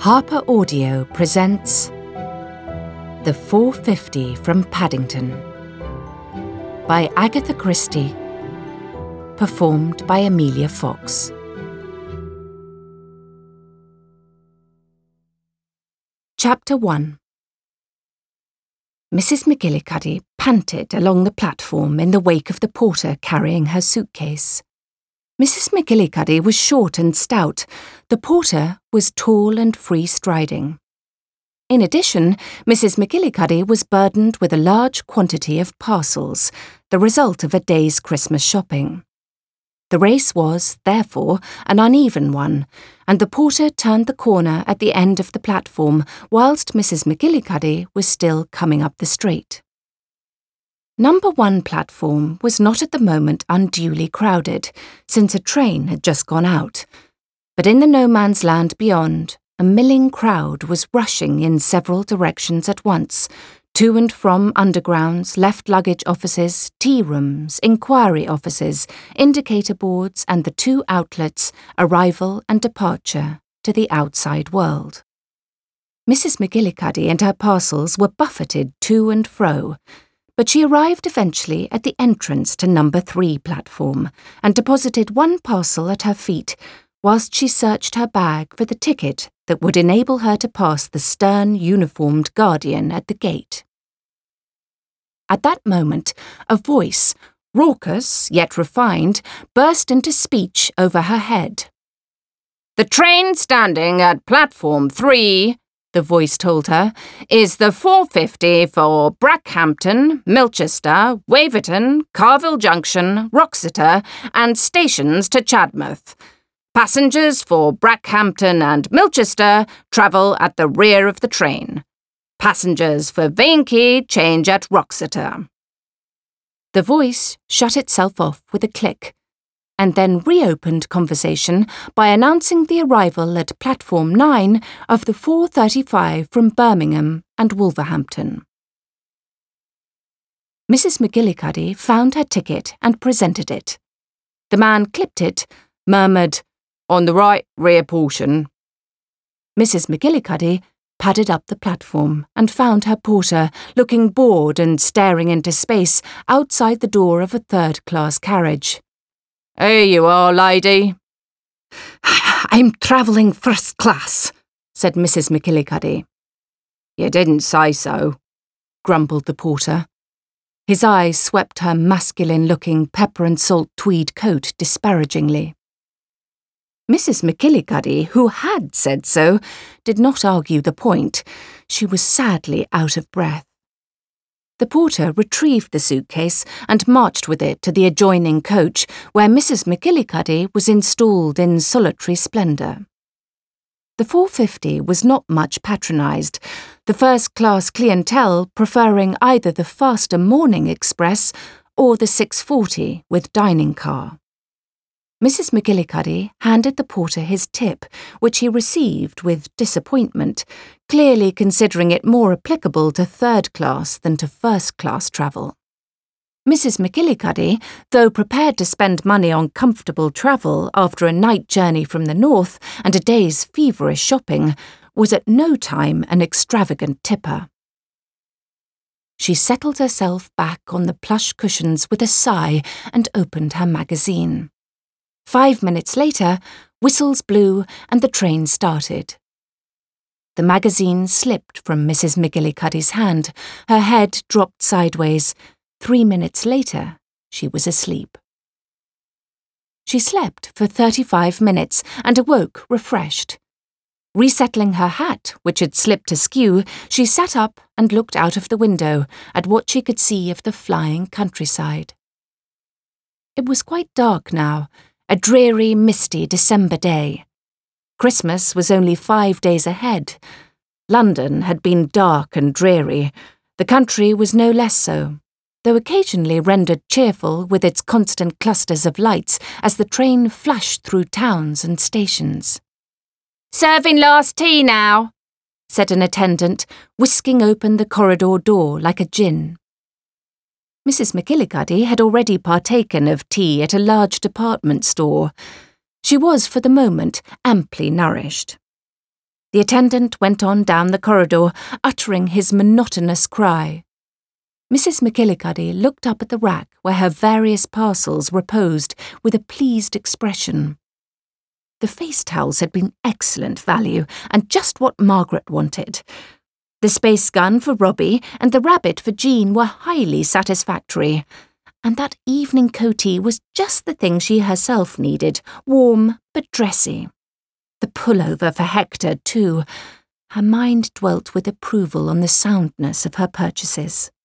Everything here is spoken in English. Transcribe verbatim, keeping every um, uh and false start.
Harper Audio presents The four fifty from Paddington by Agatha Christie, performed by Amelia Fox. Chapter one. Missus McGillicuddy panted along the platform in the wake of the porter carrying her suitcase. Missus McGillicuddy was short and stout. The porter was tall and free-striding. In addition, Missus McGillicuddy was burdened with a large quantity of parcels, the result of a day's Christmas shopping. The race was, therefore, an uneven one, and the porter turned the corner at the end of the platform whilst Missus McGillicuddy was still coming up the straight. Number one platform was not at the moment unduly crowded, since a train had just gone out, but in the no-man's land beyond, a milling crowd was rushing in several directions at once, to and from undergrounds, left luggage offices, tea rooms, inquiry offices, indicator boards, and the two outlets, arrival and departure, to the outside world. Missus McGillicuddy and her parcels were buffeted to and fro, but she arrived eventually at the entrance to number three platform and deposited one parcel at her feet whilst she searched her bag for the ticket that would enable her to pass the stern, uniformed guardian at the gate. At that moment, a voice, raucous yet refined, burst into speech over her head. "The train standing at platform three," the voice told her, "is the four fifty for Brackhampton, Milchester, Waverton, Carville Junction, Wroxeter, and stations to Chadmouth. Passengers for Brackhampton and Milchester travel at the rear of the train. Passengers for Vankey change at Wroxeter." The voice shut itself off with a click, and then reopened conversation by announcing the arrival at platform nine of the four thirty-five from Birmingham and Wolverhampton. Missus McGillicuddy found her ticket and presented it. The man clipped it, murmured, "On the right rear portion." Missus McGillicuddy padded up the platform and found her porter looking bored and staring into space outside the door of a third-class carriage. "Here you are, lady." "I'm travelling first class," said Missus McGillicuddy. "You didn't say so," grumbled the porter. His eyes swept her masculine-looking pepper-and-salt tweed coat disparagingly. Missus McGillicuddy, who had said so, did not argue the point. She was sadly out of breath. The porter retrieved the suitcase and marched with it to the adjoining coach, where Missus McGillicuddy was installed in solitary splendour. The four fifty was not much patronised, the first-class clientele preferring either the faster morning express or the six forty with dining car. Missus McGillicuddy handed the porter his tip, which he received with disappointment, clearly considering it more applicable to third-class than to first-class travel. Missus McGillicuddy, though prepared to spend money on comfortable travel after a night journey from the north and a day's feverish shopping, was at no time an extravagant tipper. She settled herself back on the plush cushions with a sigh and opened her magazine. Five minutes later, whistles blew and the train started. The magazine slipped from Missus McGillicuddy's hand. Her head dropped sideways. Three minutes later, she was asleep. She slept for thirty-five minutes and awoke refreshed. Resettling her hat, which had slipped askew, she sat up and looked out of the window at what she could see of the flying countryside. It was quite dark now, a dreary, misty December day. Christmas was only five days ahead. London had been dark and dreary. The country was no less so, though occasionally rendered cheerful with its constant clusters of lights as the train flashed through towns and stations. "Serving last tea now," said an attendant, whisking open the corridor door like a djinn. Missus McGillicuddy had already partaken of tea at a large department store. She was, for the moment, amply nourished. The attendant went on down the corridor, uttering his monotonous cry. Missus McGillicuddy looked up at the rack where her various parcels reposed with a pleased expression. The face towels had been excellent value and just what Margaret wanted. The space gun for Robbie and the rabbit for Jean were highly satisfactory, and that evening coatee was just the thing she herself needed, warm but dressy. The pullover for Hector, too. Her mind dwelt with approval on the soundness of her purchases.